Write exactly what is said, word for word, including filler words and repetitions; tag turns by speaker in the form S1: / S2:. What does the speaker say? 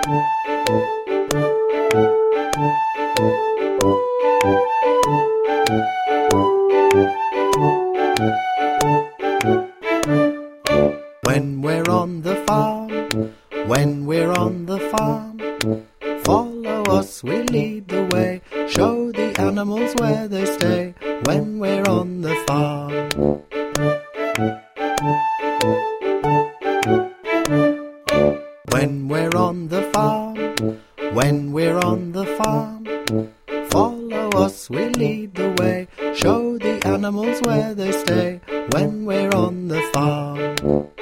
S1: When we're on the farm, when we're on the farm, follow us, we lead the way, show the animals where they stay, when we're on the farm. When we're on the farm, when we're on the farm, follow us, we lead the way, show the animals where they stay, when we're on the farm.